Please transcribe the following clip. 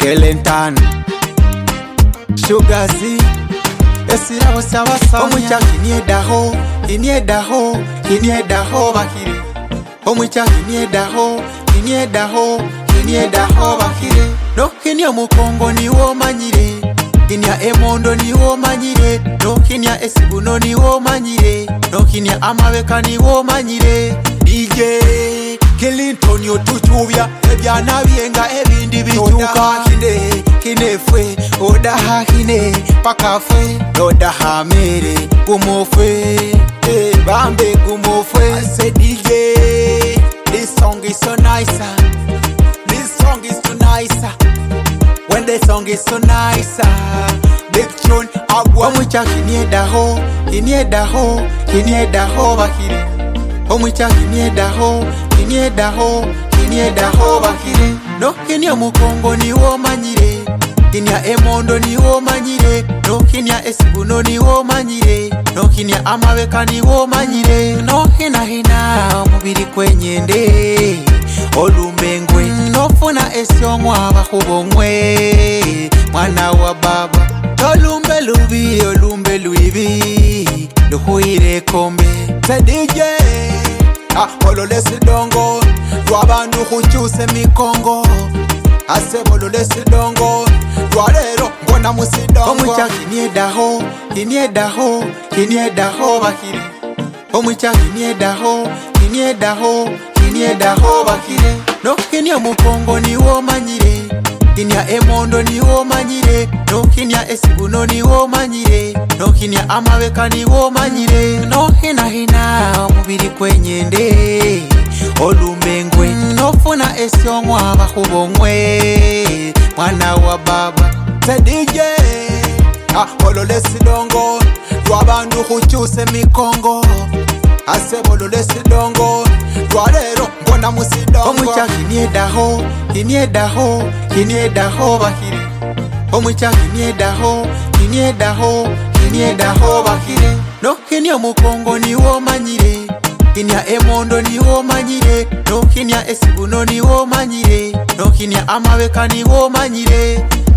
Kelentan Sugazi Esirabo sabasa Omucha kiniedaho Kiniedaho Kiniedaho bakire Omucha kiniedaho Kiniedaho Kiniedaho bakire No kinia mukongo ni wo manyire Kinia emondo ni wo manyire No kinia esibuno ni wo manyire No kinia amabeka ni wo manyire DJ Clinton yotuchubya ebyana byenga ebindi bichuka kine kinefwe odaha kine pakafwe odaha mere gumofwe bambe gumofwe. I say DJ, this song is so nice. This song is so nice. When the song is so nice, big tune agwa omucha kiniedaho kiniedaho kiniedaho bakire omucha kiniedaho Kiniedaho, Kiniedaho bakire No kinia mukongo ni wo manyire Kinia emondo ni wo manyire No kinia esibuno ni wo manyire No kinia amabeka ni wo manyire No hina mubiri kwenyende Olumbengwe No funa esiongwa bakubongwe Mwana wa baba Olumbe lubi, olumbe luibi Luhuire kombe Say DJ Bolole sidongo Dwabandu kuchuse mikongo Ase bolole sidongo Dwarero mbona musidongo Omucha kiniedaho Kiniedaho Kiniedaho bakire Omucha kiniedaho Kiniedaho Kiniedaho bakire No kinia mukongo ni wo manyire Kinia emondo ni wo manyire No kinia esibuno ni wo manyire No kinia amabeka ni wo manyire No hina mubiri kwenyende Olumbengwe No funa esiongwa bakubongwe Mwana wa baba Say DJ Bolole sidongo Dwabandu kuchuse mikongo Ase bolole sidongo Dwarero mbona musidongo Omucha kiniedaho Kiniedaho Kiniedaho bakire Omucha kiniedaho Kiniedaho Kiniedaho bakire No kinia mukongo ni wo manyire Kinia emondo ni wo manyire No kinia esibuno ni wo manyire No kinia amabeka ni wo manyire